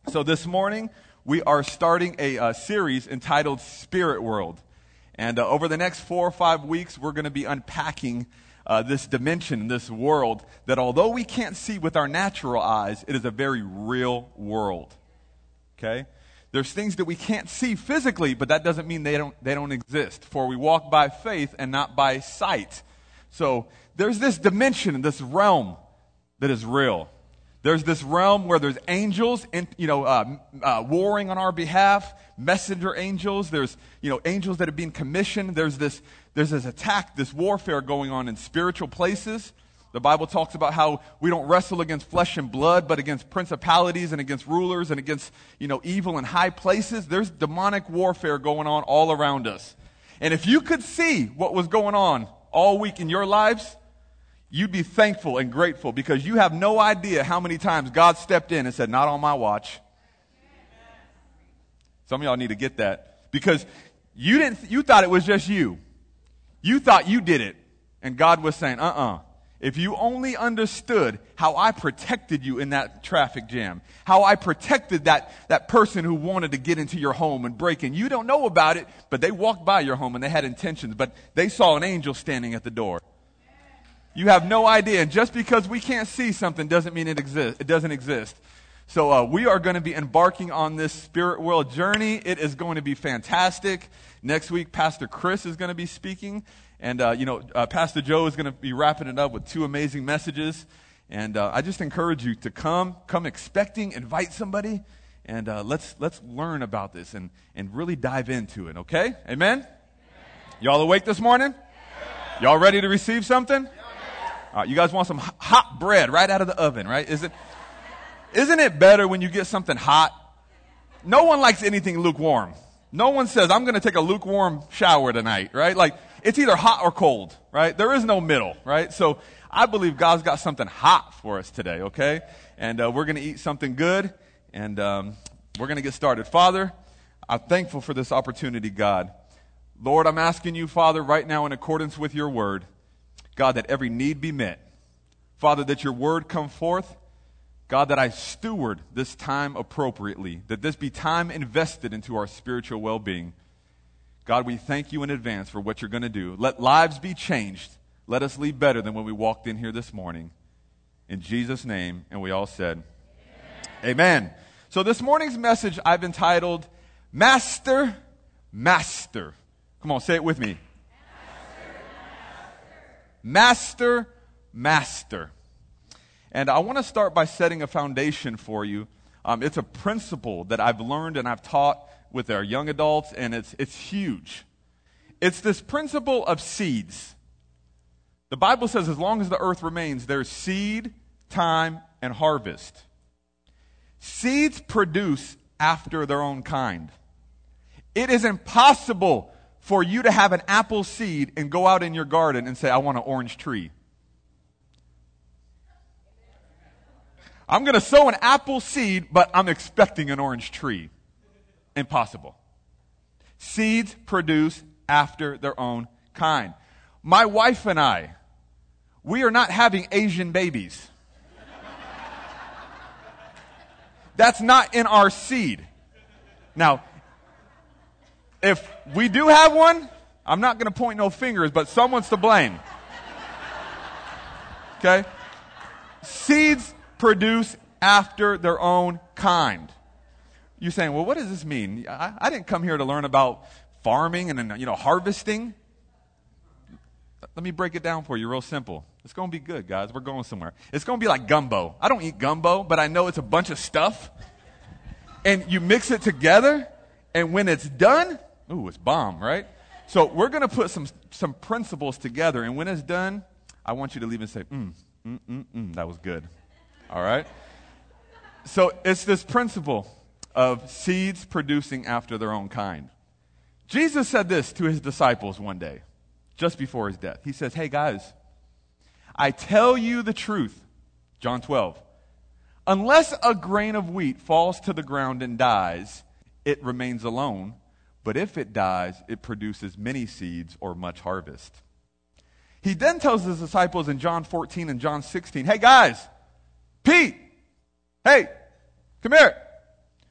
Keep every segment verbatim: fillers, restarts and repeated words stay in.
So this morning, we are starting a uh, series entitled Spirit World. And uh, over the next four or five weeks, we're going to be unpacking uh, this dimension, this world, that although we can't see with our natural eyes, it is a very real world. Okay? There's things that we can't see physically, but that doesn't mean they don't, they don't exist. For we walk by faith and not by sight. So there's this dimension, this realm that is real. There's this realm where there's angels, in, you know, uh, uh, warring on our behalf, messenger angels. There's, you know, angels that are being commissioned. There's this, there's this attack, this warfare going on in spiritual places. The Bible talks about how we don't wrestle against flesh and blood, but against principalities and against rulers and against, you know, evil in high places. There's demonic warfare going on all around us. And if you could see what was going on all week in your lives, you'd be thankful and grateful because you have no idea how many times God stepped in and said, not on my watch. Some of y'all need to get that because you didn't, you thought it was just you. You thought you did it. And God was saying, uh-uh. If you only understood how I protected you in that traffic jam, how I protected that, that person who wanted to get into your home and break in. You don't know about it, but they walked by your home and they had intentions, but they saw an angel standing at the door. You have no idea. And just because we can't see something doesn't mean it exists. It doesn't exist. So uh, we are going to be embarking on this spirit world journey. It is going to be fantastic. Next week, Pastor Chris is going to be speaking. And, uh, you know, uh, Pastor Joe is going to be wrapping it up with two amazing messages. And uh, I just encourage you to come, come expecting, invite somebody, and uh, let's let's learn about this and, and really dive into it, okay? Amen? Amen. Y'all awake this morning? Yeah. Y'all ready to receive something? Yeah. All right, you guys want some hot bread right out of the oven, right? Is it, isn't it better when you get something hot? No one likes anything lukewarm. No one says, I'm going to take a lukewarm shower tonight, right? Like, it's either hot or cold, right? There is no middle, right? So I believe God's got something hot for us today, okay? And uh, we're going to eat something good, and um, we're going to get started. Father, I'm thankful for this opportunity, God. Lord, I'm asking you, Father, right now in accordance with your word, God, that every need be met. Father, that your word come forth. God, that I steward this time appropriately, that this be time invested into our spiritual well-being. God, we thank you in advance for what you're going to do. Let lives be changed. Let us leave better than when we walked in here this morning. In Jesus' name, and we all said, Amen. Amen. So this morning's message I've entitled, Master, Master. Come on, say it with me. Master, Master. And I want to start by setting a foundation for you. Um, it's a principle that I've learned and I've taught with our young adults, and it's it's huge. It's this principle of seeds. The Bible says as long as the earth remains, there's seed, time, and harvest. Seeds produce after their own kind. It is impossible for you to have an apple seed and go out in your garden and say, I want an orange tree. I'm going to sow an apple seed, but I'm expecting an orange tree. Impossible. Seeds produce after their own kind. My wife and I, we are not having Asian babies. That's not in our seed. Now, if we do have one, I'm not going to point no fingers, but someone's to blame. Okay? Seeds produce after their own kind. You're saying, well, what does this mean? I, I didn't come here to learn about farming and, you know, harvesting. Let me break it down for you real simple. It's going to be good, guys. We're going somewhere. It's going to be like gumbo. I don't eat gumbo, but I know it's a bunch of stuff. And you mix it together, and when it's done, ooh, it's bomb, right? So we're going to put some some principles together, and when it's done, I want you to leave and say, mm, mm, mm, mm, that was good. All right? So it's this principle of seeds producing after their own kind. Jesus said this to his disciples one day, just before his death. He says, hey guys, I tell you the truth, John twelve, unless a grain of wheat falls to the ground and dies, it remains alone, but if it dies, it produces many seeds or much harvest. He then tells his disciples in John fourteen and John sixteen, hey guys, Pete, hey, come here.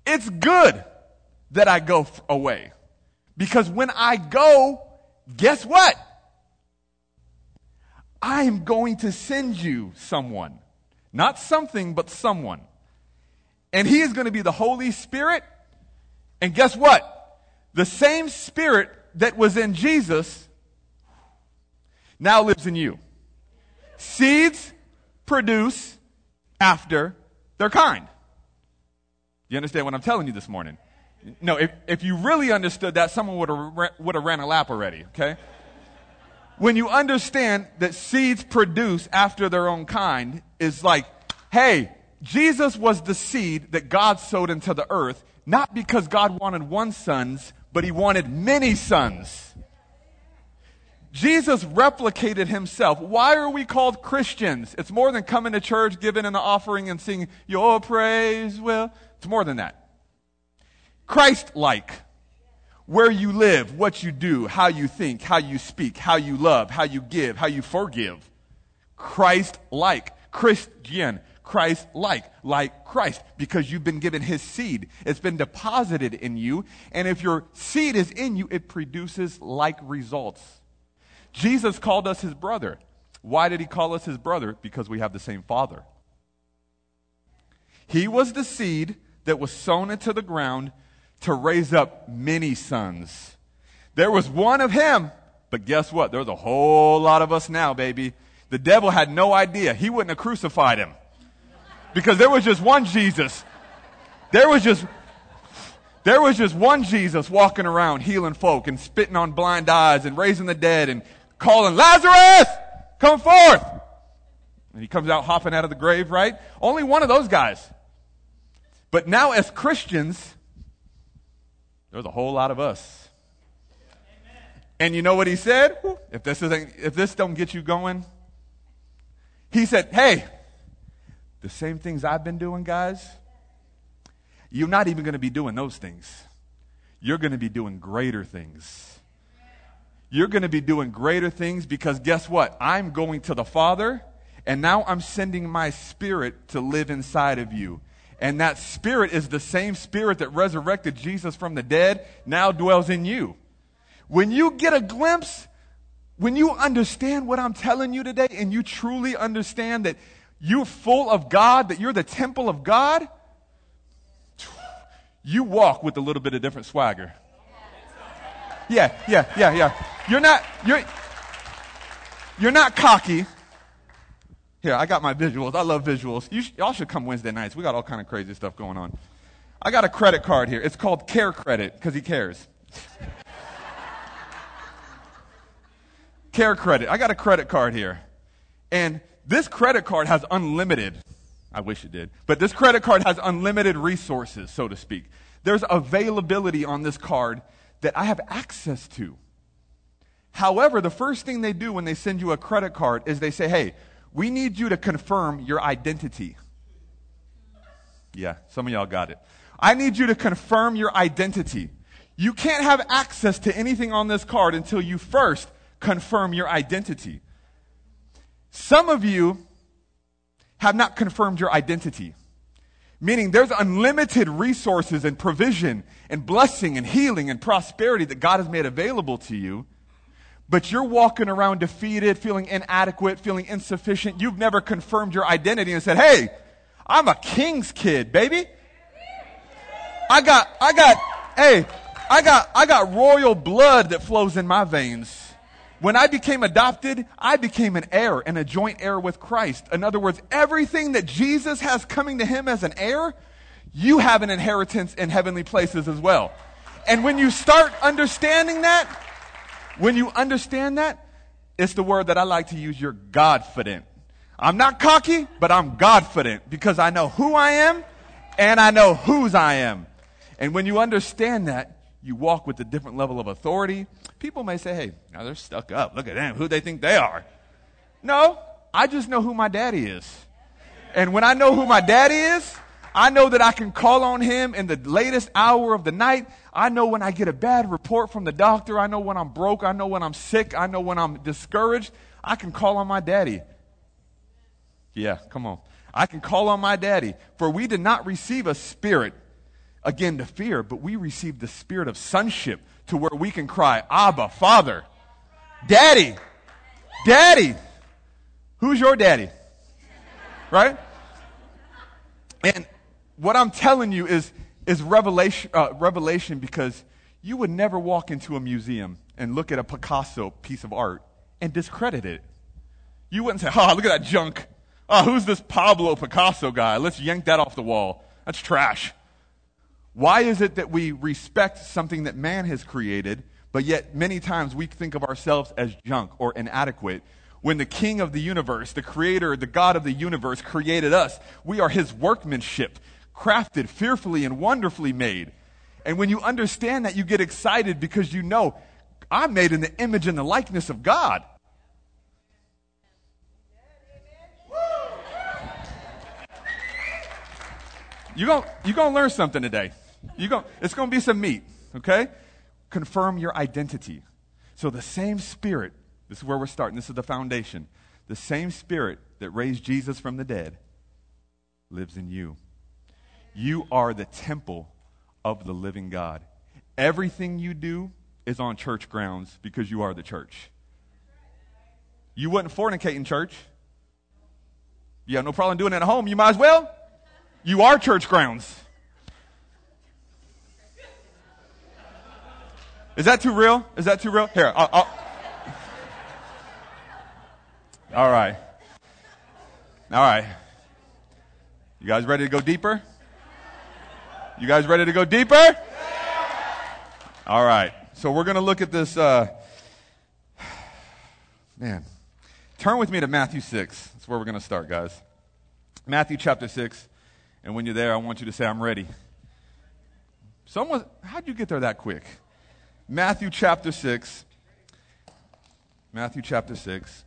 It's good that I go f- away. Because when I go, guess what? I am going to send you someone. Not something, but someone. And he is going to be the Holy Spirit. And guess what? The same Spirit that was in Jesus now lives in you. Seeds produce after their kind. You understand what I'm telling you this morning? No, if, if you really understood that, someone would have would have ran a lap already, okay? When you understand that seeds produce after their own kind, is like, hey, Jesus was the seed that God sowed into the earth, not because God wanted one son, but he wanted many sons. Jesus replicated himself. Why are we called Christians? It's more than coming to church, giving an offering, and singing, your praise will. It's more than that. Christ-like. Where you live, what you do, how you think, how you speak, how you love, how you give, how you forgive. Christ-like. Christian. Christ-like. Like Christ. Because you've been given his seed. It's been deposited in you. And if your seed is in you, it produces like results. Jesus called us his brother. Why did he call us his brother? Because we have the same Father. He was the seed that was sown into the ground to raise up many sons. There was one of him, but guess what? There's a whole lot of us now, baby. The devil had no idea. He wouldn't have crucified him. Because there was just one Jesus. There was just, there was just one Jesus walking around healing folk and spitting on blind eyes and raising the dead and calling, Lazarus, come forth. And he comes out hopping out of the grave, right? Only one of those guys. But now as Christians, there's a whole lot of us. Amen. And you know what he said? If this isn't, if this don't get you going, he said, hey, the same things I've been doing, guys, you're not even going to be doing those things. You're going to be doing greater things. You're going to be doing greater things because guess what? I'm going to the Father, and now I'm sending my Spirit to live inside of you. And that Spirit is the same Spirit that resurrected Jesus from the dead, now dwells in you. When you get a glimpse, when you understand what I'm telling you today, and you truly understand that you're full of God, that you're the temple of God, you walk with a little bit of different swagger. Yeah, yeah, yeah, yeah. You're not, you're, you're not cocky. Here, I got my visuals. I love visuals. You sh- y'all should come Wednesday nights. We got all kind of crazy stuff going on. I got a credit card here. It's called Care Credit because he cares. Care Credit. I got a credit card here. And this credit card has unlimited, I wish it did, but this credit card has unlimited resources, so to speak. There's availability on this card that I have access to. However, the first thing they do when they send you a credit card is they say, hey, we need you to confirm your identity. Yeah, some of y'all got it. I need you to confirm your identity. You can't have access to anything on this card until you first confirm your identity. Some of you have not confirmed your identity. Meaning there's unlimited resources and provision and blessing and healing and prosperity that God has made available to you. But you're walking around defeated, feeling inadequate, feeling insufficient. You've never confirmed your identity and said, hey, I'm a king's kid, baby. I got, I got, hey, I got, I got royal blood that flows in my veins. When I became adopted, I became an heir and a joint heir with Christ. In other words, everything that Jesus has coming to him as an heir, you have an inheritance in heavenly places as well. And when you start understanding that, when you understand that, it's the word that I like to use, you're Godfident. I'm not cocky, but I'm Godfident because I know who I am and I know whose I am. And when you understand that, you walk with a different level of authority. People may say, hey, now they're stuck up. Look at them. Who they think they are. No, I just know who my daddy is. And when I know who my daddy is, I know that I can call on him in the latest hour of the night. I know when I get a bad report from the doctor. I know when I'm broke. I know when I'm sick. I know when I'm discouraged. I can call on my daddy. Yeah, come on. I can call on my daddy. For we did not receive a spirit, again to fear, but we receive the spirit of sonship to where we can cry, Abba, Father, Daddy, Daddy. Who's your daddy? Right? And what I'm telling you is, is revelation, uh, revelation because you would never walk into a museum and look at a Picasso piece of art and discredit it. You wouldn't say, oh, look at that junk. Oh, who's this Pablo Picasso guy? Let's yank that off the wall. That's trash. Why is it that we respect something that man has created, but yet many times we think of ourselves as junk or inadequate? When the King of the universe, the creator, the God of the universe created us, we are his workmanship, crafted, fearfully and wonderfully made. And when you understand that, you get excited because you know, I'm made in the image and the likeness of God. You're going you're gonna learn something today. You're gonna, it's going to be some meat, okay? Confirm your identity. So the same Spirit, this is where we're starting, this is the foundation. The same Spirit that raised Jesus from the dead lives in you. You are the temple of the living God. Everything you do is on church grounds because you are the church. You wouldn't fornicate in church. You have no problem doing it at home. You might as well. You are church grounds. Is that too real? Is that too real? Here, I'll, I'll. All right. All right. You guys ready to go deeper? You guys ready to go deeper? All right. So we're going to look at this. Uh, man, turn with me to Matthew six. That's where we're going to start, guys. Matthew chapter six. And when you're there, I want you to say, I'm ready. Someone, how'd you get there that quick? Matthew chapter six. Matthew chapter six.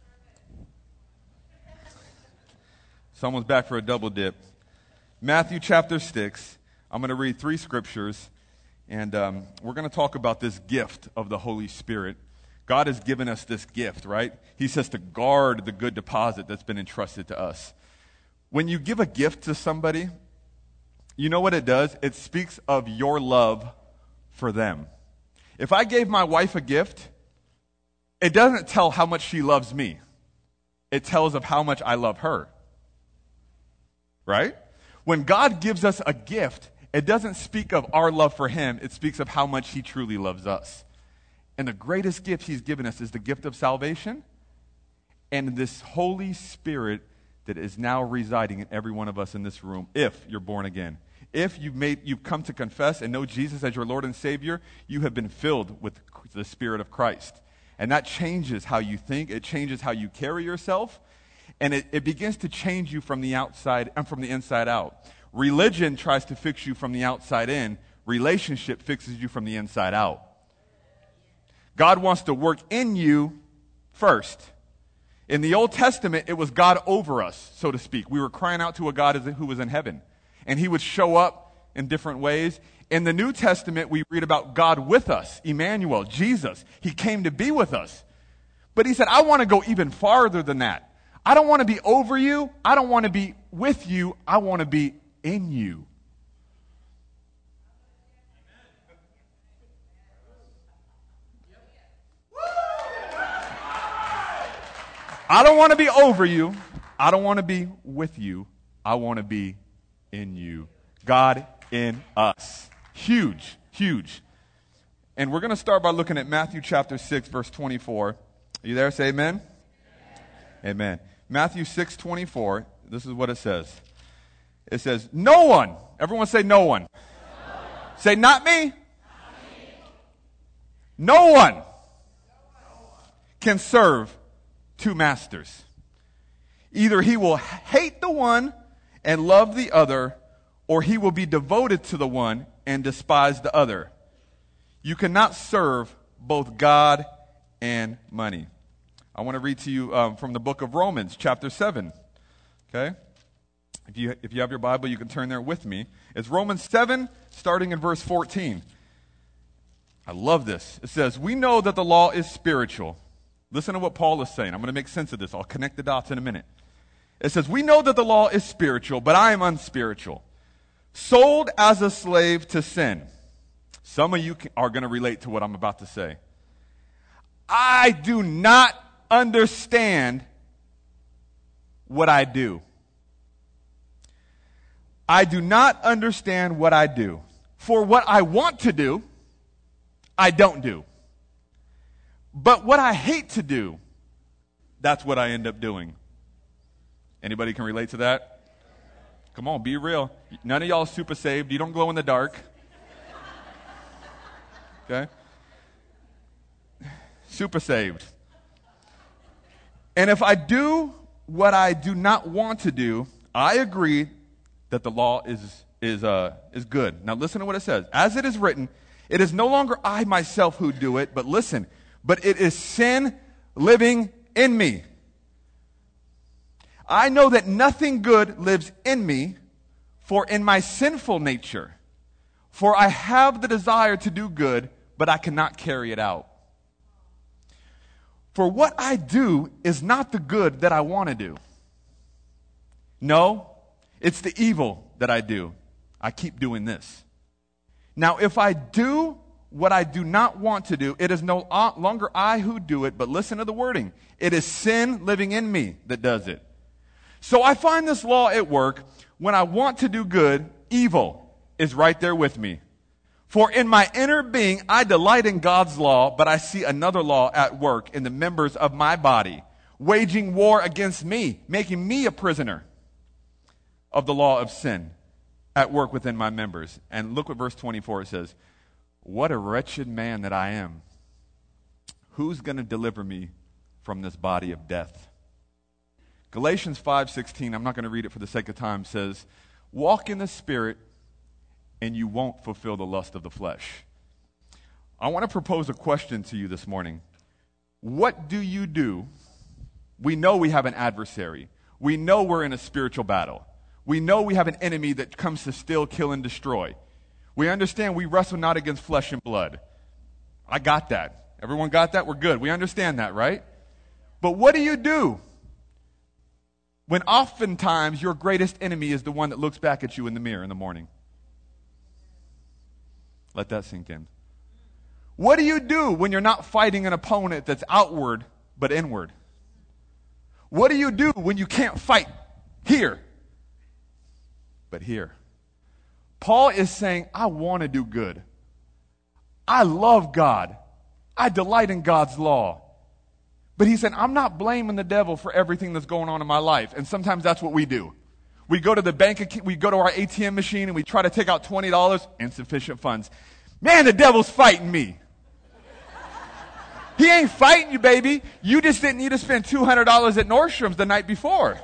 Someone's back for a double dip. Matthew chapter six. I'm going to read three scriptures, and um, we're going to talk about this gift of the Holy Spirit. God has given us this gift, right? He says to guard the good deposit that's been entrusted to us. When you give a gift to somebody, you know what it does? It speaks of your love for them. If I gave my wife a gift, it doesn't tell how much she loves me. It tells of how much I love her. Right? When God gives us a gift, it doesn't speak of our love for him. It speaks of how much he truly loves us. And the greatest gift he's given us is the gift of salvation and this Holy Spirit that is now residing in every one of us in this room, if you're born again. If you've made, you've come to confess and know Jesus as your Lord and Savior, you have been filled with the Spirit of Christ. And that changes how you think. It changes how you carry yourself. And it, it begins to change you from the outside and from the inside out. Religion tries to fix you from the outside in. Relationship fixes you from the inside out. God wants to work in you first. In the Old Testament, it was God over us, so to speak. We were crying out to a God who was in heaven. And he would show up in different ways. In the New Testament, we read about God with us, Emmanuel, Jesus. He came to be with us. But he said, I want to go even farther than that. I don't want to be over you. I don't want to be with you. I want to be in you. I don't want to be over you. I don't want to be with you. I want to be in you. God in us. Huge, huge. And we're going to start by looking at Matthew chapter six, verse twenty-four. Are you there? Say amen. Amen. Amen. Matthew six, twenty-four. This is what it says. It says, no one. Everyone say no one. No one. Say not me. Not me. No one, no one can serve two masters. Either he will hate the one and love the other, or he will be devoted to the one and despise the other. You cannot serve both God and money. I want to read to you um, from the book of Romans, chapter seven. Okay? If you, if you have your Bible, you can turn there with me. It's Romans seven, starting in verse fourteen. I love this. It says, we know that the law is spiritual. Listen to what Paul is saying. I'm going to make sense of this. I'll connect the dots in a minute. It says, we know that the law is spiritual, but I am unspiritual. sold as a slave to sin. Some of you are going to relate to what I'm about to say. I do not understand what I do. I do not understand what I do. For what I want to do, I don't do. But what I hate to do, that's what I end up doing. Anybody can relate to that? Come on, be real. None of y'all are super saved. You don't glow in the dark. Okay? Super saved. And if I do what I do not want to do, I agree that the law is is uh is good. Now listen to what it says. As it is written, it is no longer I myself who do it, but listen, but it is sin living in me. I know that nothing good lives in me, for in my sinful nature, for I have the desire to do good, but I cannot carry it out. For what I do is not the good that I want to do. No, it's the evil that I do. I keep doing this. Now, if I do what I do not want to do, it is no longer I who do it, but listen to the wording. It is sin living in me that does it. So I find this law at work. When I want to do good, evil is right there with me. For in my inner being, I delight in God's law, but I see another law at work in the members of my body, waging war against me, making me a prisoner of the law of sin at work within my members. And look what verse twenty-four says. What a wretched man that I am. Who's going to deliver me from this body of death? Galatians five sixteen, I'm not going to read it for the sake of time, says, walk in the Spirit, and you won't fulfill the lust of the flesh. I want to propose a question to you this morning. What do you do? We know we have an adversary. We know we're in a spiritual battle. We know we have an enemy that comes to steal, kill, and destroy. We understand we wrestle not against flesh and blood. I got that. Everyone got that? We're good. We understand that, right? But what do you do when oftentimes your greatest enemy is the one that looks back at you in the mirror in the morning? Let that sink in. What do you do when you're not fighting an opponent that's outward but inward? What do you do when you can't fight here but here? Paul is saying, I want to do good. I love God. I delight in God's law. But he said, I'm not blaming the devil for everything that's going on in my life. And sometimes that's what we do. We go to the bank, we go to our A T M machine and we try to take out twenty dollars, insufficient funds. Man, the devil's fighting me. He ain't fighting you, baby. You just didn't need to spend two hundred dollars at Nordstrom's the night before.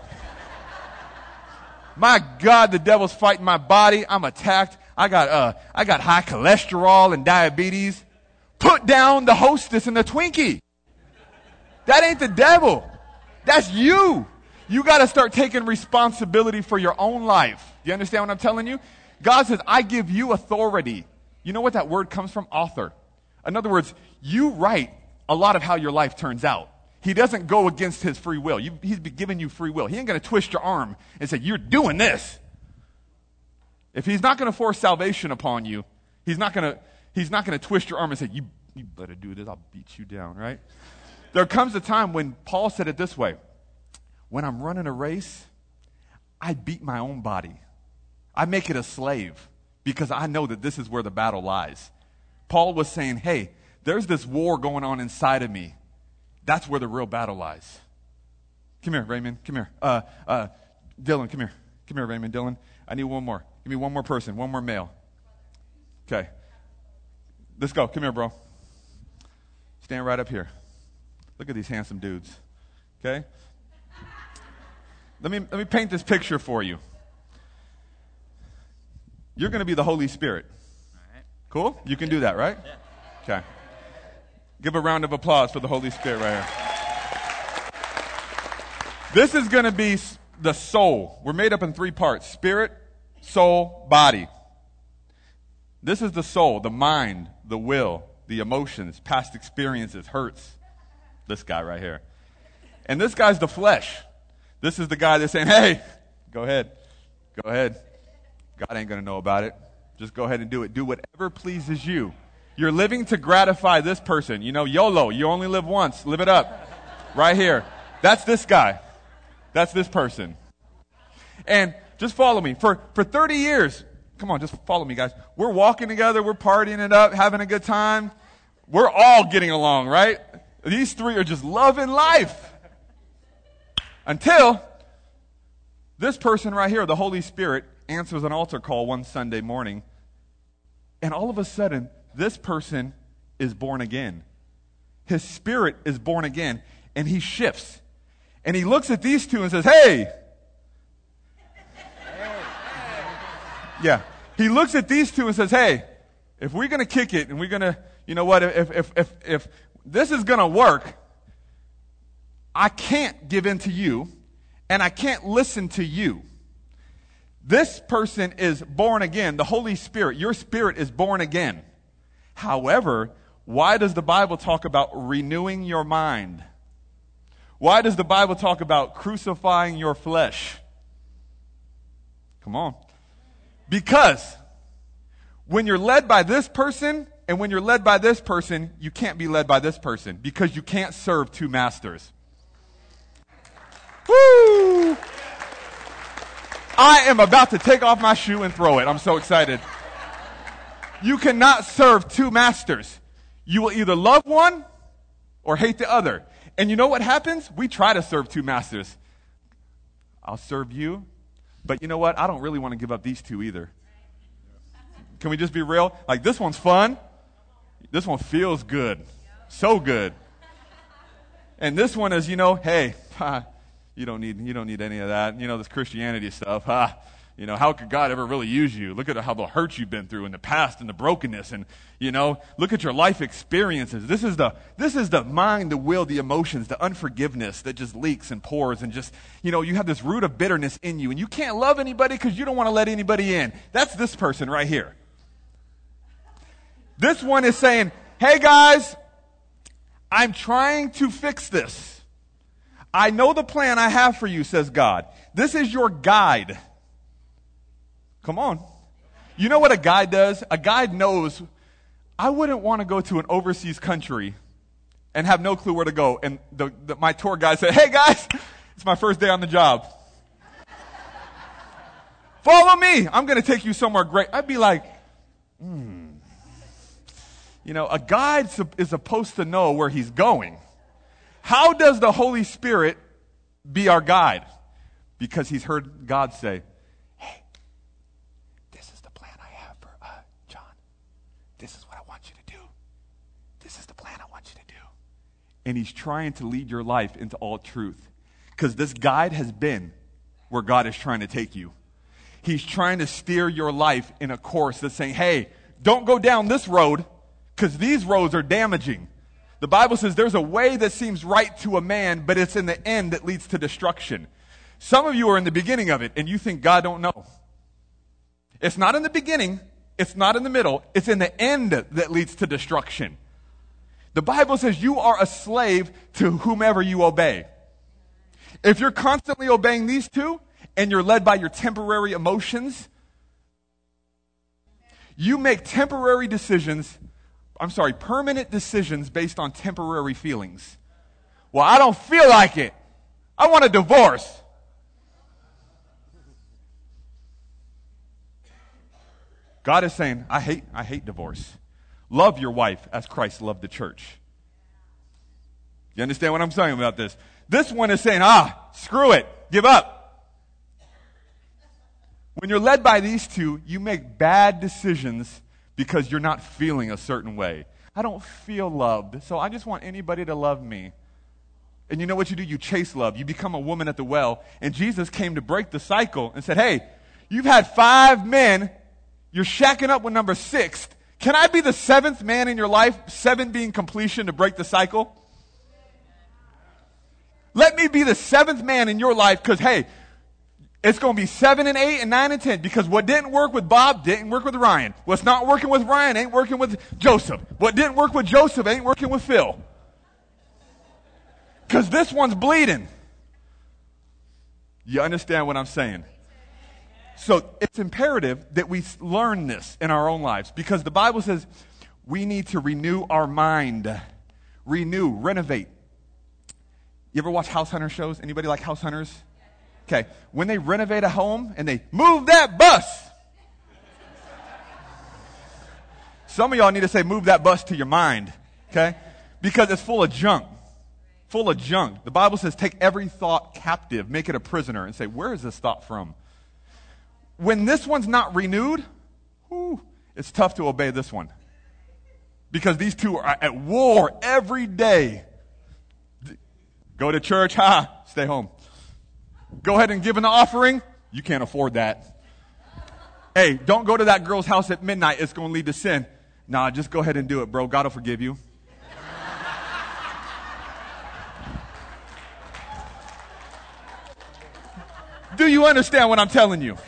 My God, the devil's fighting my body. I'm attacked. I got uh, I got high cholesterol and diabetes. Put down the Hostess and the Twinkie. That ain't the devil. That's you. You got to start taking responsibility for your own life. Do you understand what I'm telling you? God says, I give you authority. You know what that word comes from? Author. In other words, you write a lot of how your life turns out. He doesn't go against his free will. You, he's given you free will. He ain't going to twist your arm and say, you're doing this. If he's not going to force salvation upon you, he's not going to he's not going to twist your arm and say, you, you better do this. I'll beat you down, right? There comes a time when Paul said it this way. When I'm running a race, I beat my own body. I make it a slave because I know that this is where the battle lies. Paul was saying, hey, there's this war going on inside of me. That's where the real battle lies. Come here, Raymond. Come here. Uh, uh, Dylan, come here. Come here, Raymond. Dylan, I need one more. Give me one more person, one more male. Okay. Let's go. Come here, bro. Stand right up here. Look at these handsome dudes. Okay? Let me, let me paint this picture for you. You're going to be the Holy Spirit. All right. Cool? You can do that, right? Yeah. Okay. Give a round of applause for the Holy Spirit right here. This is going to be the soul. We're made up in three parts. Spirit, soul, body. This is the soul, the mind, the will, the emotions, past experiences, hurts. This guy right here. And this guy's the flesh. This is the guy that's saying, hey, go ahead. Go ahead. God ain't going to know about it. Just go ahead and do it. Do whatever pleases you. You're living to gratify this person. You know, YOLO, you only live once. Live it up. Right here. That's this guy. That's this person. And just follow me. For, for thirty years, come on, just follow me, guys. We're walking together. We're partying it up, having a good time. We're all getting along, right? These three are just loving life. Until this person right here, the Holy Spirit, answers an altar call one Sunday morning. And all of a sudden, this person is born again. His spirit is born again. And he shifts. And he looks at these two and says, hey. Yeah. He looks at these two and says, hey, if we're going to kick it and we're going to, you know what, if, if, if, if this is going to work, I can't give in to you and I can't listen to you. This person is born again. The Holy Spirit, your spirit is born again. However, why does the Bible talk about renewing your mind? Why does the Bible talk about crucifying your flesh? Come on. Because when you're led by this person and when you're led by this person, you can't be led by this person because you can't serve two masters. Woo! I am about to take off my shoe and throw it. I'm so excited. You cannot serve two masters. You will either love one or hate the other. And you know what happens? We try to serve two masters. I'll serve you, but you know what? I don't really want to give up these two either. Can we just be real? Like, this one's fun. This one feels good. So good. And this one is, you know, hey, you don't need you don't need any of that. You know, this Christianity stuff. Ha. You know, how could God ever really use you? Look at how the hurt you've been through in the past and the brokenness, and you know, look at your life experiences. This is the this is the mind, the will, the emotions, the unforgiveness that just leaks and pours, and just, you know, you have this root of bitterness in you, and you can't love anybody because you don't want to let anybody in. That's this person right here. This one is saying, hey guys, I'm trying to fix this. I know the plan I have for you, says God. This is your guide. Come on. You know what a guide does? A guide knows, I wouldn't want to go to an overseas country and have no clue where to go. And the, the, my tour guide said, hey guys, it's my first day on the job. Follow me. I'm going to take you somewhere great. I'd be like, hmm. You know, a guide is supposed to know where he's going. How does the Holy Spirit be our guide? Because he's heard God say, hey, this is the plan I have for uh, John. This is what I want you to do. This is the plan I want you to do. And he's trying to lead your life into all truth. Because this guide has been where God is trying to take you. He's trying to steer your life in a course that's saying, hey, don't go down this road because these roads are damaging. The Bible says there's a way that seems right to a man, but it's in the end that leads to destruction. Some of you are in the beginning of it, and you think God don't know. It's not in the beginning. It's not in the middle. It's in the end that leads to destruction. The Bible says you are a slave to whomever you obey. If you're constantly obeying these two, and you're led by your temporary emotions, you make temporary decisions I'm sorry, permanent decisions based on temporary feelings. Well, I don't feel like it. I want a divorce. God is saying, I hate, I hate divorce. Love your wife as Christ loved the church. You understand what I'm saying about this? This one is saying, ah, screw it, give up. When you're led by these two, you make bad decisions because you're not feeling a certain way. I don't feel loved, so I just want anybody to love me. And you know what you do? You chase love. You become a woman at the well. And Jesus came to break the cycle and said, hey, you've had five men. You're shacking up with number six. Can I be the seventh man in your life? Seven being completion to break the cycle. Let me be the seventh man in your life because, hey, it's going to be seven and eight and nine and ten because what didn't work with Bob didn't work with Ryan. What's not working with Ryan ain't working with Joseph. What didn't work with Joseph ain't working with Phil. Because this one's bleeding. You understand what I'm saying? So it's imperative that we learn this in our own lives because the Bible says we need to renew our mind. Renew, renovate. You ever watch House Hunter shows? Anybody like House Hunters? Okay. When they renovate a home and they move that bus. Some of y'all need to say, move that bus to your mind. Okay? Because it's full of junk. Full of junk. The Bible says, take every thought captive, make it a prisoner, and say, where is this thought from? When this one's not renewed, whew, it's tough to obey this one. Because these two are at war every day. Go to church, ha, stay home. Go ahead and give an offering. You can't afford that. Hey, don't go to that girl's house at midnight. It's going to lead to sin. Nah, just go ahead and do it, bro. God will forgive you. Do you understand what I'm telling you?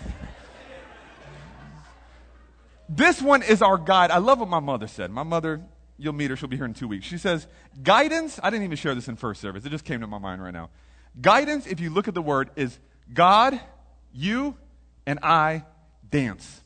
This one is our guide. I love what my mother said. My mother, you'll meet her. She'll be here in two weeks. She says, guidance, I didn't even share this in first service. It just came to my mind right now. Guidance, if you look at the word, is God, you, and I dance.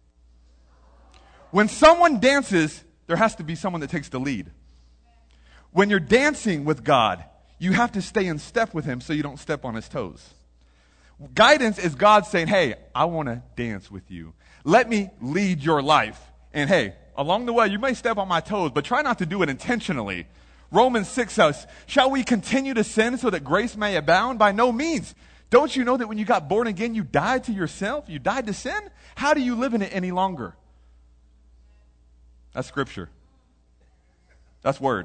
When someone dances, there has to be someone that takes the lead. When you're dancing with God, you have to stay in step with him so you don't step on his toes. Guidance is God saying, hey, I want to dance with you. Let me lead your life. And hey, along the way, you may step on my toes, but try not to do it intentionally. Romans six says, shall we continue to sin so that grace may abound? By no means. Don't you know that when you got born again, you died to yourself? You died to sin? How do you live in it any longer? That's scripture. That's word.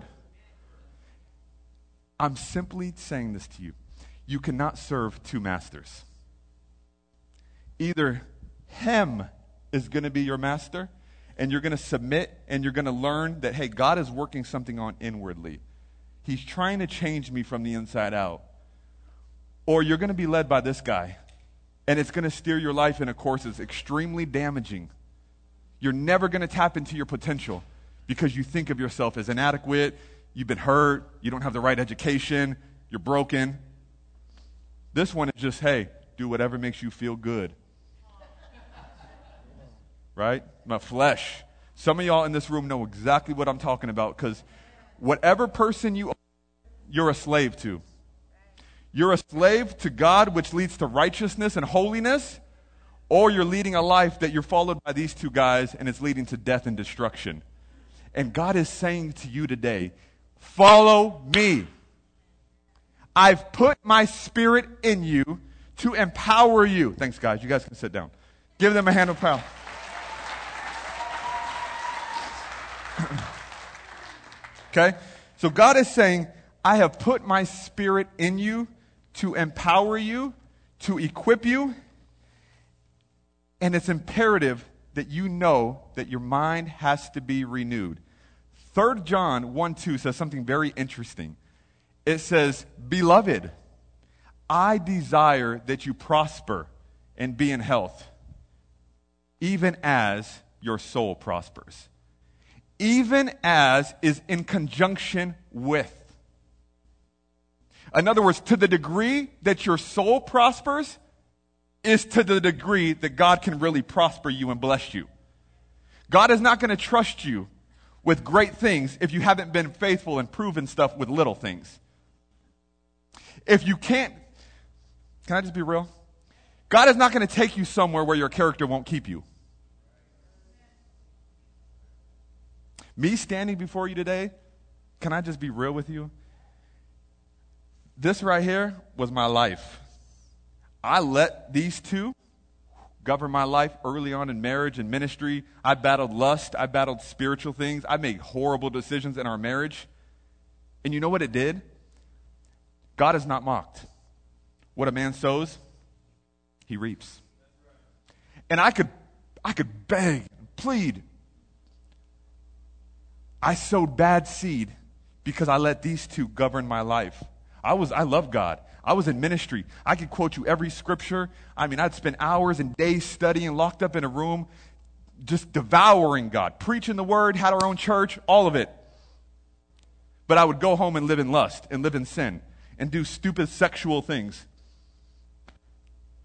I'm simply saying this to you. You cannot serve two masters. Either him is going to be your master, and you're going to submit, and you're going to learn that, hey, God is working something on inwardly. He's trying to change me from the inside out. Or you're going to be led by this guy, and it's going to steer your life in a course that's extremely damaging. You're never going to tap into your potential because you think of yourself as inadequate, you've been hurt, you don't have the right education, you're broken. This one is just, hey, do whatever makes you feel good. Right? My flesh. Some of y'all in this room know exactly what I'm talking about because whatever person you are, you're a slave to. You're a slave to God, which leads to righteousness and holiness, or you're leading a life that you're followed by these two guys and it's leading to death and destruction. And God is saying to you today, follow me. I've put my spirit in you to empower you. Thanks, guys. You guys can sit down. Give them a hand of power. Okay? So God is saying, I have put my spirit in you to empower you, to equip you, and it's imperative that you know that your mind has to be renewed. Third John one two says something very interesting. It says, beloved, I desire that you prosper and be in health, even as your soul prospers. Even as is in conjunction with. In other words, to the degree that your soul prospers is to the degree that God can really prosper you and bless you. God is not going to trust you with great things if you haven't been faithful and proven stuff with little things. If you can't, can I just be real? God is not going to take you somewhere where your character won't keep you. Me standing before you today, can I just be real with you? This right here was my life. I let these two govern my life early on in marriage and ministry. I battled lust. I battled spiritual things. I made horrible decisions in our marriage. And you know what it did? God is not mocked. What a man sows, he reaps. And I could, I could beg, plead. I sowed bad seed because I let these two govern my life. I was, I love God. I was in ministry. I could quote you every scripture. I mean, I'd spend hours and days studying, locked up in a room, just devouring God, preaching the word, had our own church, all of it. But I would go home and live in lust and live in sin and do stupid sexual things.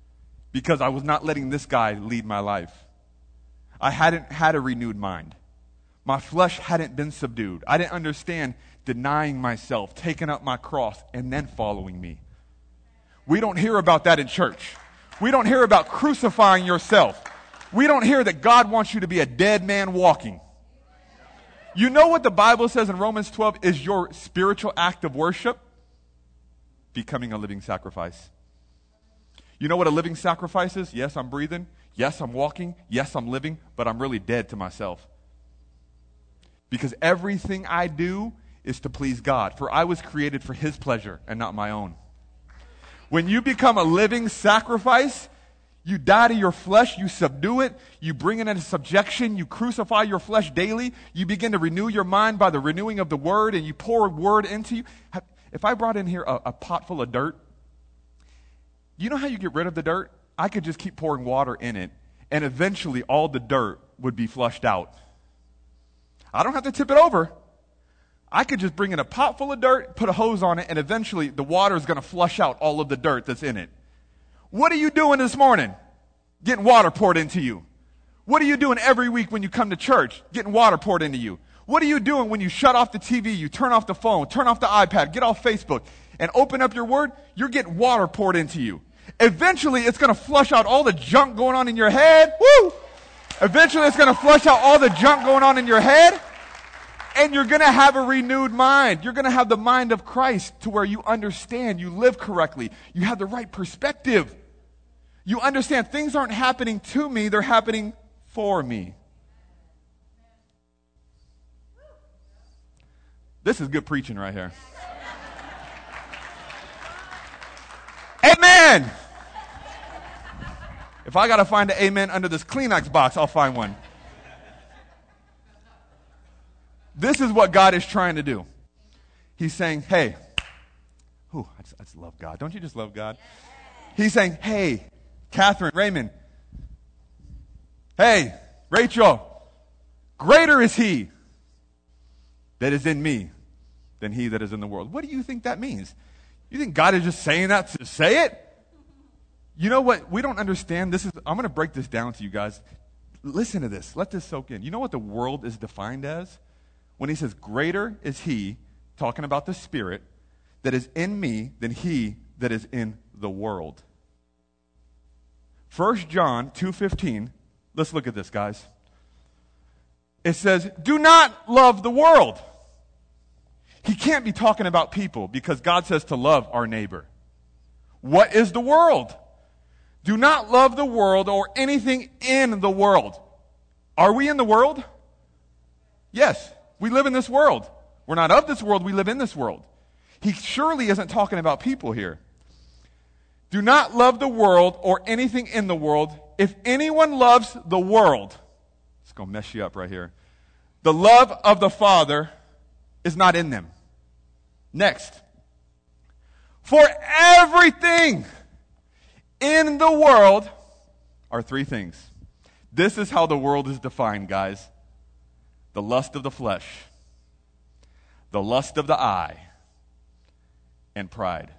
because I was not letting this guy lead my life. I hadn't had a renewed mind. My flesh hadn't been subdued. I didn't understand denying myself, taking up my cross, and then following me. We don't hear about that in church. We don't hear about crucifying yourself. We don't hear that God wants you to be a dead man walking. You know what the Bible says in Romans twelve is your spiritual act of worship? Becoming a living sacrifice. You know what a living sacrifice is? Yes, I'm breathing. Yes, I'm walking. Yes, I'm living. But I'm really dead to myself. Because everything I do is to please God. For I was created for His pleasure and not my own. When you become a living sacrifice, you die to your flesh, you subdue it, you bring it into subjection, you crucify your flesh daily, you begin to renew your mind by the renewing of the Word, and you pour Word into you. If I brought in here a, a pot full of dirt, you know how you get rid of the dirt? I could just keep pouring water in it, and eventually all the dirt would be flushed out. I don't have to tip it over. I could just bring in a pot full of dirt, put a hose on it, and eventually the water is going to flush out all of the dirt that's in it. What are you doing this morning? Getting water poured into you. What are you doing every week when you come to church? Getting water poured into you. What are you doing when you shut off the T V, you turn off the phone, turn off the iPad, get off Facebook, and open up your Word? You're getting water poured into you. Eventually, it's going to flush out all the junk going on in your head. Woo! Eventually, it's going to flush out all the junk going on in your head. And you're going to have a renewed mind. You're going to have the mind of Christ to where you understand, you live correctly. You have the right perspective. You understand things aren't happening to me, they're happening for me. This is good preaching right here. Amen. If I got to find an amen under this Kleenex box, I'll find one. This is what God is trying to do. He's saying, hey, whew, I, just, I just love God. Don't you just love God? He's saying, hey, Catherine, Raymond, hey, Rachel, greater is He that is in me than he that is in the world. What do you think that means? You think God is just saying that to say it? You know what? We don't understand. This is. I'm going to break this down to you guys. Listen to this. Let this soak in. You know what the world is defined as? When He says, greater is He, talking about the Spirit, that is in me than he that is in the world. First John two fifteen. Let's look at this, guys. It says, do not love the world. He can't be talking about people because God says to love our neighbor. What is the world? Do not love the world or anything in the world. Are we in the world? Yes. We live in this world. We're not of this world, we live in this world. He surely isn't talking about people here. Do not love the world or anything in the world. If anyone loves the world, it's going to mess you up right here. The love of the Father is not in them. Next. For everything in the world are three things. This is how the world is defined, guys. The lust of the flesh, the lust of the eye, and pride.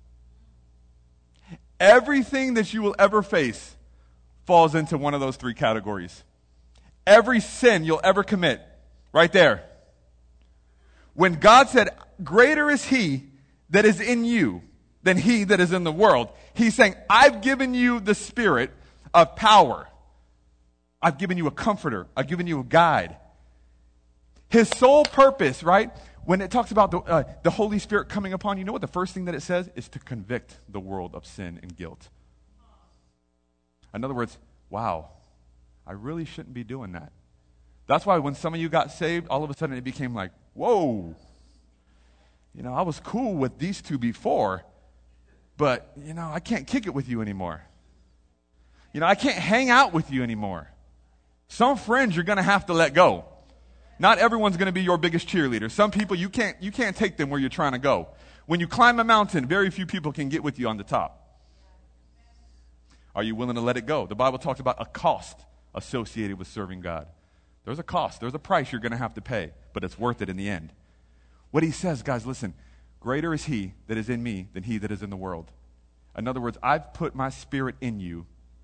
Everything that you will ever face falls into one of those three categories. Every sin you'll ever commit, right there. When God said, greater is He that is in you than he that is in the world, He's saying, I've given you the spirit of power. I've given you a comforter. I've given you a guide. His sole purpose, right, when it talks about the, uh, the Holy Spirit coming upon you, you know what the first thing that it says is to convict the world of sin and guilt. In other words, wow, I really shouldn't be doing that. That's why when some of you got saved, all of a sudden it became like, whoa. You know, I was cool with these two before, but, you know, I can't kick it with you anymore. You know, I can't hang out with you anymore. Some friends you're going to have to let go. Not everyone's going to be your biggest cheerleader. Some people, you can't, you can't take them where you're trying to go. When you climb a mountain, very few people can get with you on the top. Are you willing to let it go? The Bible talks about a cost associated with serving God. There's a cost. There's a price you're going to have to pay, but it's worth it in the end. What He says, guys, listen, greater is He that is in me than he that is in the world. In other words, I've put my spirit in you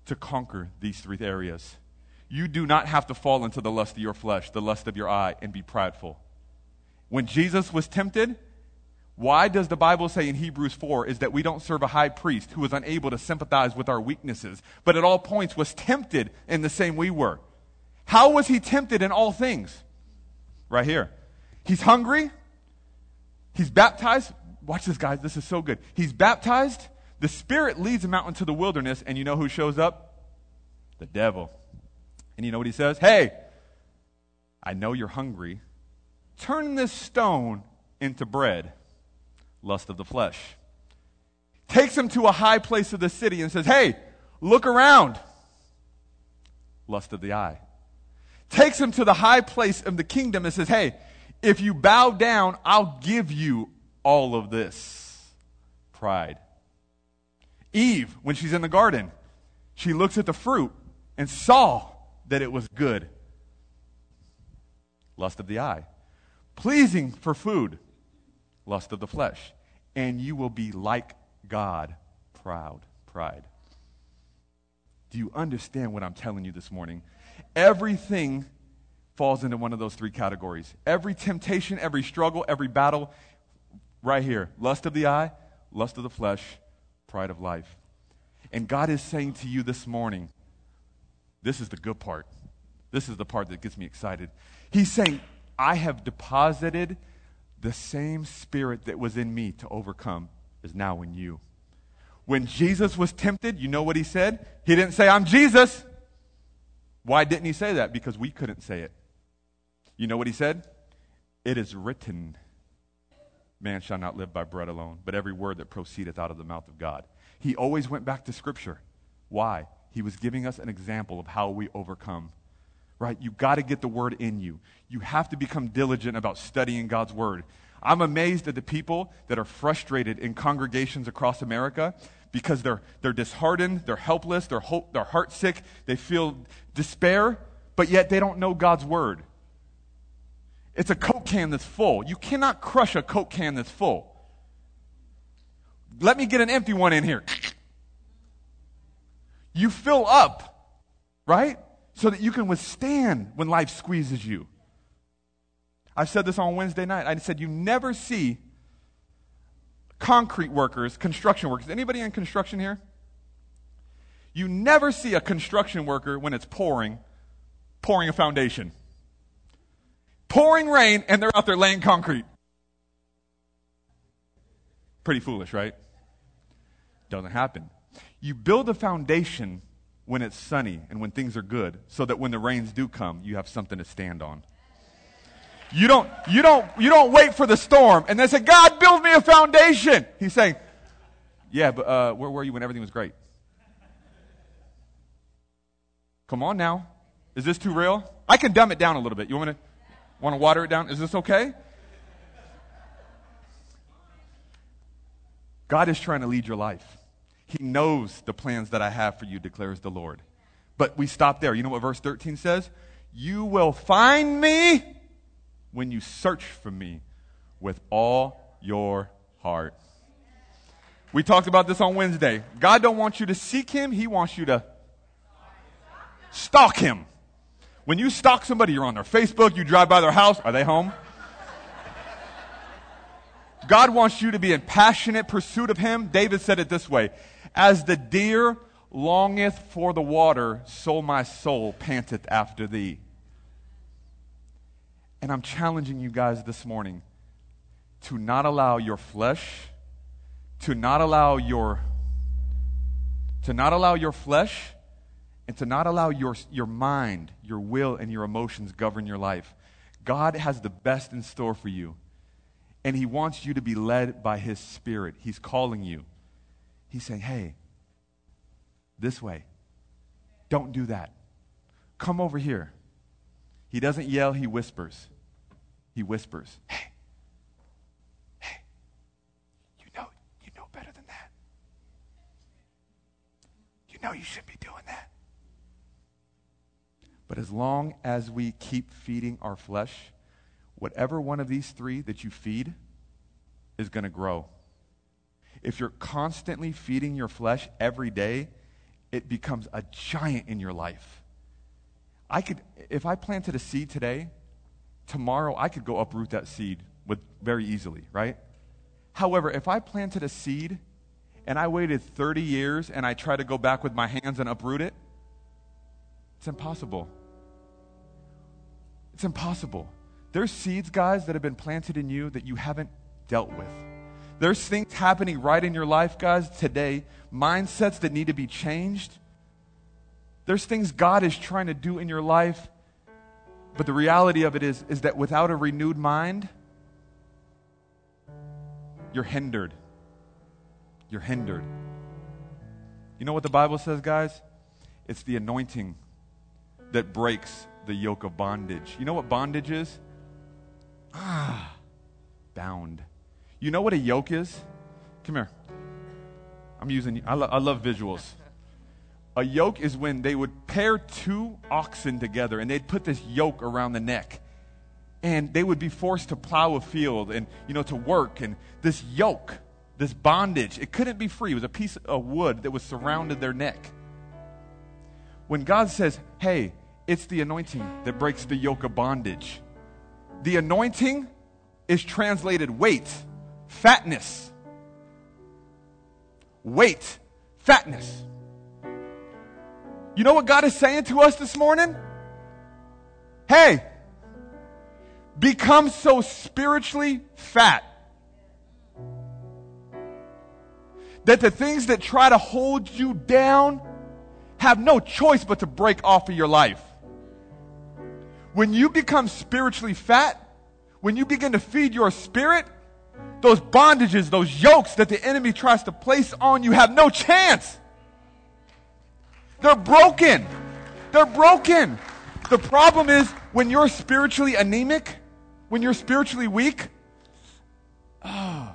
to conquer these three areas. You do not have to fall into the lust of your flesh, the lust of your eye, and be prideful. When Jesus was tempted, why does the Bible say in Hebrews four is that we don't serve a high priest who was unable to sympathize with our weaknesses, but at all points was tempted in the same we were? How was he tempted in all things? Right here. He's hungry. He's baptized. Watch this, guys. This is so good. He's baptized. The Spirit leads him out into the wilderness, and you know who shows up? The devil. And you know what he says? Hey, I know you're hungry. Turn this stone into bread. Lust of the flesh. Takes him to a high place of the city and says, hey, look around. Lust of the eye. Takes him to the high place of the kingdom and says, hey, if you bow down, I'll give you all of this. Pride. Eve, when she's in the garden, she looks at the fruit and saw that it was good. Lust of the eye. Pleasing for food. Lust of the flesh. And you will be like God, proud. Pride. Do you understand what I'm telling you this morning? Everything falls into one of those three categories. Every temptation, every struggle, every battle, right here. Lust of the eye, lust of the flesh, pride of life. And God is saying to you this morning, this is the good part. This is the part that gets me excited. He's saying, I have deposited the same spirit that was in me to overcome is now in you. When Jesus was tempted, you know what he said? He didn't say, I'm Jesus. Why didn't he say that? Because we couldn't say it. You know what he said? It is written, man shall not live by bread alone, but every word that proceedeth out of the mouth of God. He always went back to Scripture. Why? He was giving us an example of how we overcome. Right? You got to get the word in you. You have to become diligent about studying God's word. I'm amazed at the people that are frustrated in congregations across America because they're they're disheartened, they're helpless, they're hope, they're heartsick, they feel despair, but yet they don't know God's word. It's a Coke can that's full. You cannot crush a Coke can that's full. Let me get an empty one in here. You fill up, right? So that you can withstand when life squeezes you. I said this on Wednesday night. I said you never see concrete workers, construction workers. Anybody in construction here? You never see a construction worker when it's pouring, pouring a foundation. Pouring rain and they're out there laying concrete. Pretty foolish, right? Doesn't happen. You build a foundation when it's sunny and when things are good, so that when the rains do come, you have something to stand on. You don't, you don't, you don't wait for the storm and then say, God, build me a foundation. He's saying, yeah, but uh, where were you when everything was great? Come on now. Is this too real? I can dumb it down a little bit. You want me to, want to water it down? Is this okay? God is trying to lead your life. He knows the plans that I have for you, declares the Lord. But we stop there. You know what verse thirteen says? You will find me when you search for me with all your heart. We talked about this on Wednesday. God don't want you to seek him. He wants you to stalk him. When you stalk somebody, you're on their Facebook, you drive by their house. Are they home? God wants you to be in passionate pursuit of him. David said it this way, as the deer longeth for the water, so my soul panteth after thee. And I'm challenging you guys this morning to not allow your flesh, to not allow your, to not allow your flesh, and to not allow your, your mind, your will, and your emotions govern your life. God has the best in store for you. And he wants you to be led by his Spirit. He's calling you. He's saying, hey, this way. Don't do that. Come over here. He doesn't yell, he whispers. He whispers, hey, hey, you know, you know better than that. You know you shouldn't be doing that. But as long as we keep feeding our flesh, whatever one of these three that you feed is going to grow. If you're constantly feeding your flesh every day it becomes a giant in your life. I could, if I planted a seed today, tomorrow I could go uproot that seed with very easily, right? However, if I planted a seed and I waited thirty years and I try to go back with my hands and uproot it, it's impossible. It's impossible. There's seeds, guys, that have been planted in you that you haven't dealt with. There's things happening right in your life, guys, today, mindsets that need to be changed. There's things God is trying to do in your life, but the reality of it is, is that without a renewed mind, you're hindered. You're hindered. You know what the Bible says, guys? It's the anointing that breaks the yoke of bondage. You know what bondage is? Ah, bound. You know what a yoke is? Come here. I'm using, I, lo- I love visuals. A yoke is when they would pair two oxen together and they'd put this yoke around the neck. And they would be forced to plow a field and, you know, to work. And this yoke, this bondage, it couldn't be free. It was a piece of wood that was surrounded their neck. When God says, hey, it's the anointing that breaks the yoke of bondage. The anointing is translated weight, fatness. Weight, fatness. You know what God is saying to us this morning? Hey, become so spiritually fat that the things that try to hold you down have no choice but to break off of your life. When you become spiritually fat, when you begin to feed your spirit, those bondages, those yokes that the enemy tries to place on you have no chance. They're broken. They're broken. The problem is when you're spiritually anemic, when you're spiritually weak, oh,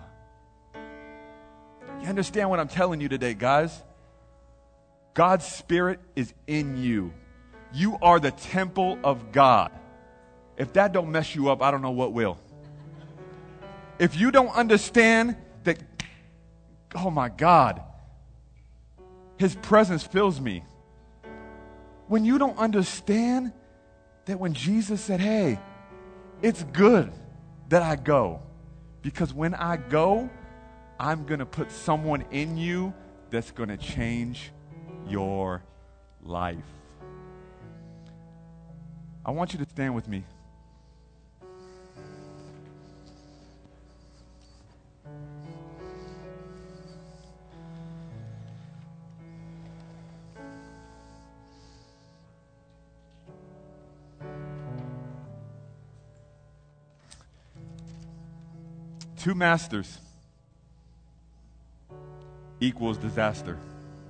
you understand what I'm telling you today, guys? God's Spirit is in you. You are the temple of God. If that don't mess you up, I don't know what will. If you don't understand that, oh my God, His presence fills me. When you don't understand that when Jesus said, hey, it's good that I go, because when I go, I'm going to put someone in you that's going to change your life. I want you to stand with me. Two masters equals disaster.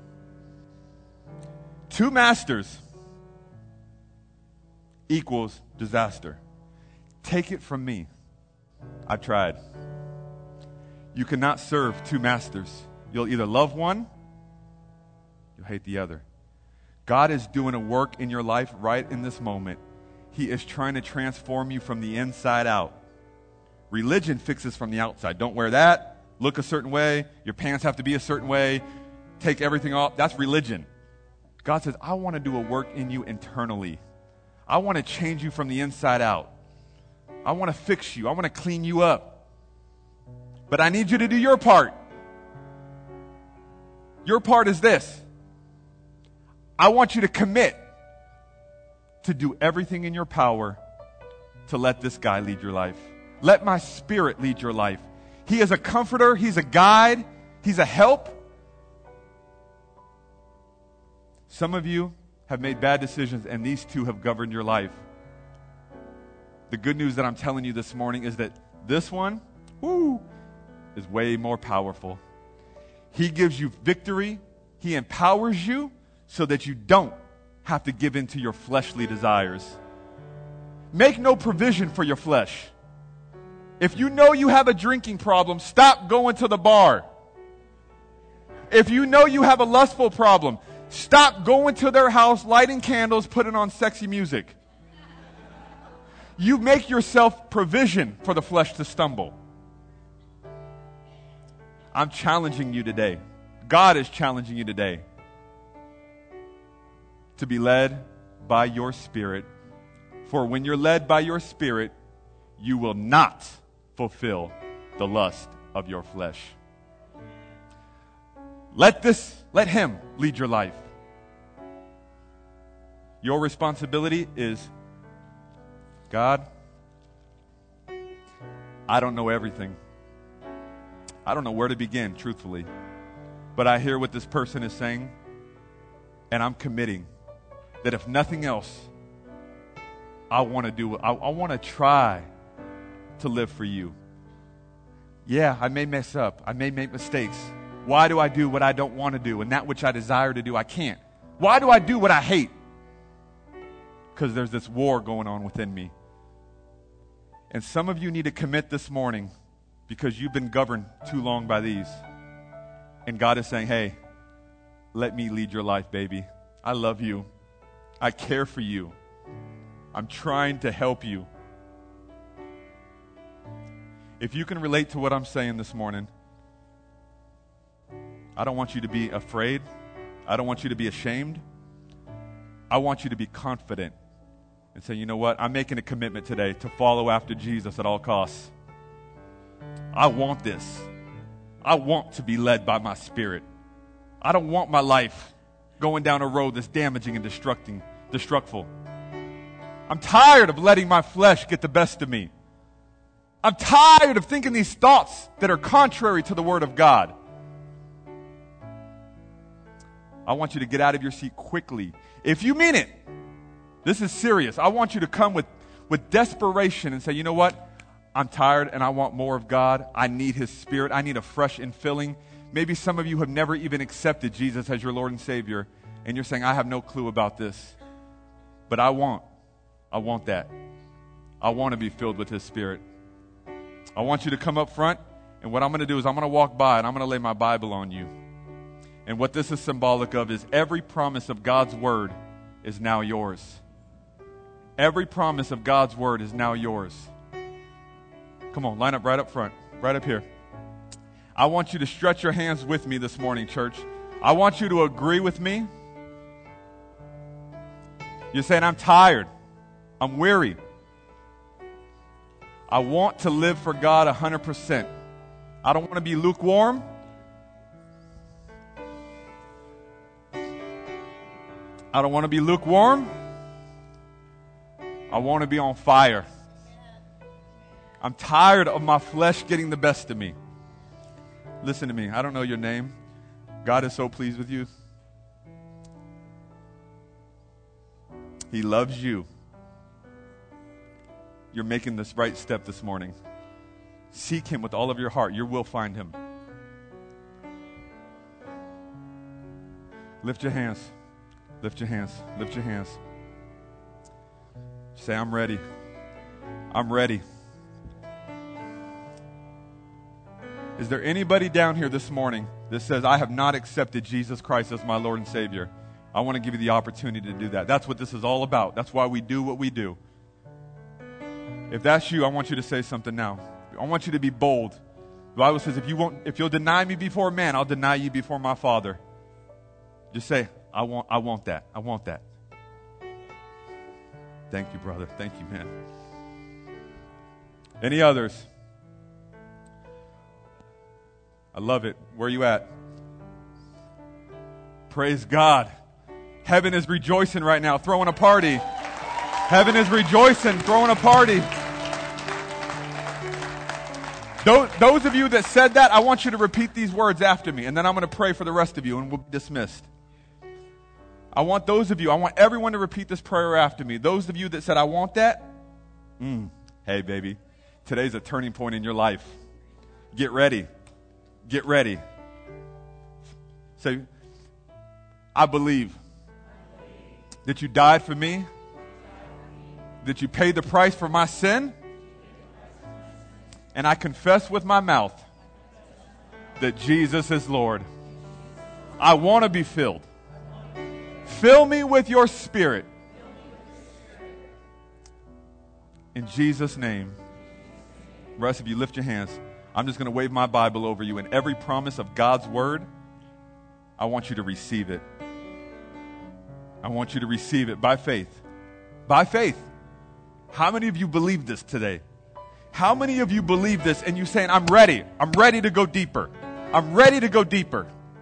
Two masters equals disaster. Take it from me. I've tried. You cannot serve two masters. You'll either love one, you'll hate the other. God is doing a work in your life right in this moment. He is trying to transform you from the inside out. Religion fixes from the outside. Don't wear that. Look a certain way. Your pants have to be a certain way. Take everything off. That's religion. God says, I want to do a work in you internally. I want to change you from the inside out. I want to fix you. I want to clean you up. But I need you to do your part. Your part is this. I want you to commit to do everything in your power to let this guy lead your life. Let my Spirit lead your life. He is a comforter. He's a guide. He's a help. Some of you have made bad decisions, and these two have governed your life. The good news that I'm telling you this morning is that this one, whoo, is way more powerful. He gives you victory. He empowers you so that you don't have to give in to your fleshly desires. Make no provision for your flesh. If you know you have a drinking problem, stop going to the bar. If you know you have a lustful problem, stop going to their house, lighting candles, putting on sexy music. You make yourself provision for the flesh to stumble. I'm challenging you today. God is challenging you today. to be led by your Spirit. For when you're led by your Spirit, you will not fulfill the lust of your flesh. Let this, let Him lead your life. Your responsibility is, God, I don't know everything. I don't know where to begin, truthfully. But I hear what this person is saying, and I'm committing that if nothing else, I want to do, I, I want to try to live for you. Yeah, I may mess up. I may make mistakes. Why do I do what I don't want to do? And that which I desire to do, I can't. Why do I do what I hate? Because there's this war going on within me. And some of you need to commit this morning because you've been governed too long by these. And God is saying, hey, let me lead your life, baby. I love you. I care for you. I'm trying to help you. If you can relate to what I'm saying this morning, I don't want you to be afraid. I don't want you to be ashamed. I want you to be confident and say, you know what? I'm making a commitment today to follow after Jesus at all costs. I want this. I want to be led by my Spirit. I don't want my life going down a road that's damaging and destructing, destructful. I'm tired of letting my flesh get the best of me. I'm tired of thinking these thoughts that are contrary to the Word of God. I want you to get out of your seat quickly. If you mean it, this is serious. I want you to come with, with desperation and say, you know what? I'm tired and I want more of God. I need His Spirit. I need a fresh infilling. Maybe some of you have never even accepted Jesus as your Lord and Savior, and you're saying, I have no clue about this. But I want, I want that. I want to be filled with His Spirit. I want you to come up front, and what I'm going to do is I'm going to walk by and I'm going to lay my Bible on you. And what this is symbolic of is every promise of God's Word is now yours. Every promise of God's Word is now yours. Come on, line up right up front, right up here. I want you to stretch your hands with me this morning, church. I want you to agree with me. You're saying, I'm tired. I'm weary. I want to live for God one hundred percent. I don't want to be lukewarm. I don't want to be lukewarm. I want to be on fire. I'm tired of my flesh getting the best of me. Listen to me. I don't know your name. God is so pleased with you. He loves you. You're making this right step this morning. Seek Him with all of your heart. You will find Him. Lift your hands. Lift your hands. Lift your hands. Say, I'm ready. I'm ready. Is there anybody down here this morning that says, I have not accepted Jesus Christ as my Lord and Savior? I want to give you the opportunity to do that. That's what this is all about. That's why we do what we do. If that's you, I want you to say something now. I want you to be bold. The Bible says, if you won't, if you'll deny me before man, I'll deny you before my Father. Just say, I want, I want that. I want that. Thank you, brother. Thank you, man. Any others? I love it. Where are you at? Praise God. Heaven is rejoicing right now, throwing a party. Heaven is rejoicing, throwing a party. Those, those of you that said that, I want you to repeat these words after me, and then I'm going to pray for the rest of you, and we'll be dismissed. I want those of you, I want everyone to repeat this prayer after me. Those of you that said, I want that, mm, hey, baby, today's a turning point in your life. Get ready. Get ready. Say, I believe that you died for me, that you paid the price for my sin, and I confess with my mouth that Jesus is Lord. I want to be filled. Fill me with your Spirit. In Jesus' name. The rest of you, lift your hands. I'm just going to wave my Bible over you, and every promise of God's Word, I want you to receive it. I want you to receive it by faith. By faith. How many of you believe this today? How many of you believe this and you saying, I'm ready. I'm ready to go deeper. I'm ready to go deeper.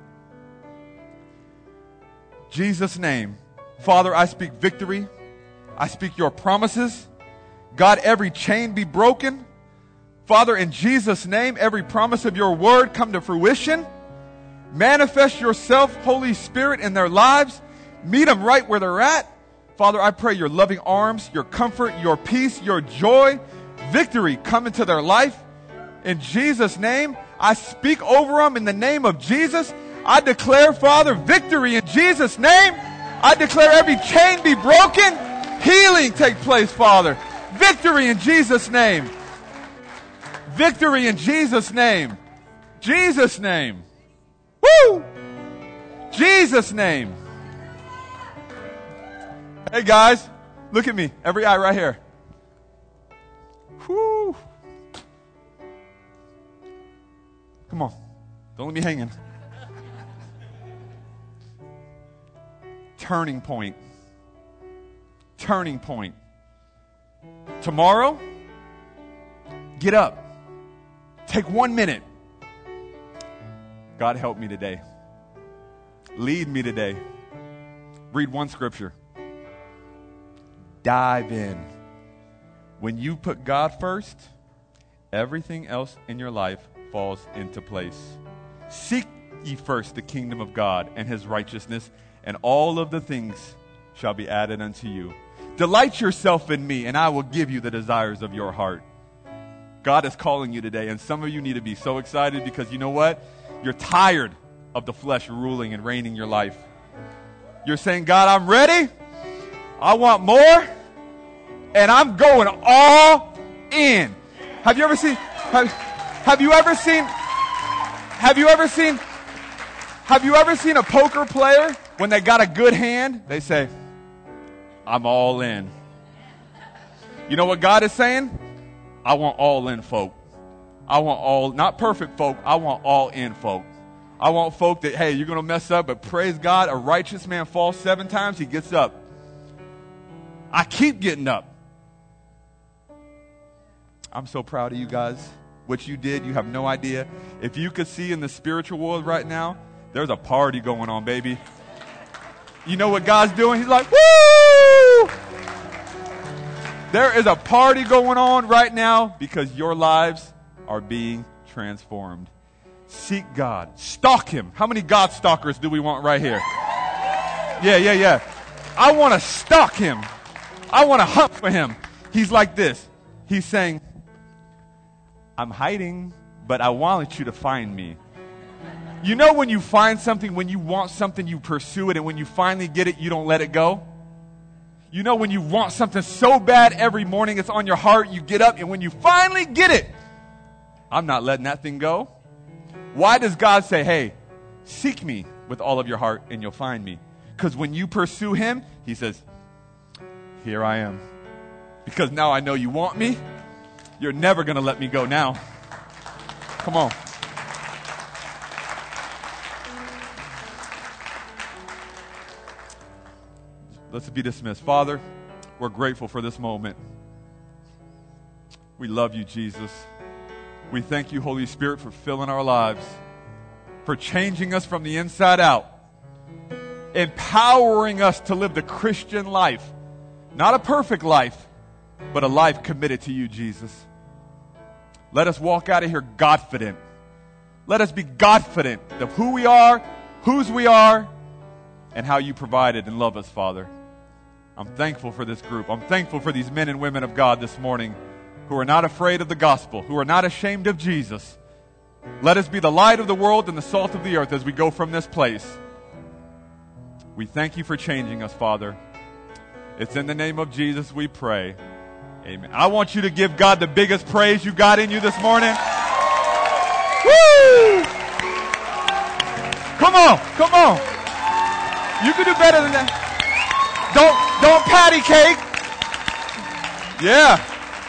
Jesus' name. Father, I speak victory. I speak your promises. God, every chain be broken. Father, in Jesus' name, every promise of your word come to fruition. Manifest yourself, Holy Spirit, in their lives. Meet them right where they're at. Father, I pray your loving arms, your comfort, your peace, your joy, victory come into their life. In Jesus' name, I speak over them in the name of Jesus. I declare, Father, victory in Jesus' name. I declare every chain be broken. Healing take place, Father. Victory in Jesus' name. Victory in Jesus' name. Jesus' name. Woo! Jesus' name. Hey guys, look at me. Every eye right here. Woo! Come on. Don't let me hanging. Turning point. Turning point. Tomorrow, get up. Take one minute. God, help me today. Lead me today. Read one scripture. Dive in. When you put God first, everything else in your life falls into place. Seek ye first the kingdom of God and his righteousness, and all of the things shall be added unto you. Delight yourself in me, and I will give you the desires of your heart. God is calling you today, and some of you need to be so excited because you know what? You're tired of the flesh ruling and reigning your life. You're saying, God, I'm ready. I want more, and I'm going all in. Have you ever seen, have, have you ever seen, have you ever seen, have you ever seen a poker player when they got a good hand? They say, I'm all in. You know what God is saying? I want all in folk. I want all, not perfect folk, I want all in folk. I want folk that, hey, you're going to mess up, but praise God, a righteous man falls seven times, he gets up. I keep getting up. I'm so proud of you guys. What you did, you have no idea. If you could see in the spiritual world right now, there's a party going on, baby. You know what God's doing? He's like, woo! There is a party going on right now because your lives are being transformed. Seek God. Stalk him. How many God stalkers do we want right here? Yeah, yeah, yeah. I want to stalk him. I want to hunt for him. He's like this. He's saying, I'm hiding, but I want you to find me. You know when you find something, when you want something, you pursue it, and when you finally get it, you don't let it go? You know when you want something so bad every morning, it's on your heart, you get up, and when you finally get it, I'm not letting that thing go. Why does God say, hey, seek me with all of your heart, and you'll find me? Because when you pursue him, he says, here I am. Because now I know you want me. You're never going to let me go now. Come on. Let's be dismissed. Father, we're grateful for this moment. We love you, Jesus. We thank you, Holy Spirit, for filling our lives, for changing us from the inside out, empowering us to live the Christian life. Not a perfect life, but a life committed to you, Jesus. Let us walk out of here Godfident. Let us be Godfident of who we are, whose we are, and how you provided and love us, Father. I'm thankful for this group. I'm thankful for these men and women of God this morning who are not afraid of the gospel, who are not ashamed of Jesus. Let us be the light of the world and the salt of the earth as we go from this place. We thank you for changing us, Father. It's in the name of Jesus we pray. Amen. I want you to give God the biggest praise you got in you this morning. Woo! Come on, come on. You can do better than that. Don't, don't patty cake. Yeah.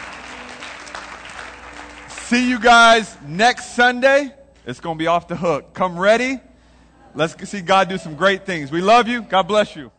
See you guys next Sunday. It's going to be off the hook. Come ready. Let's see God do some great things. We love you. God bless you.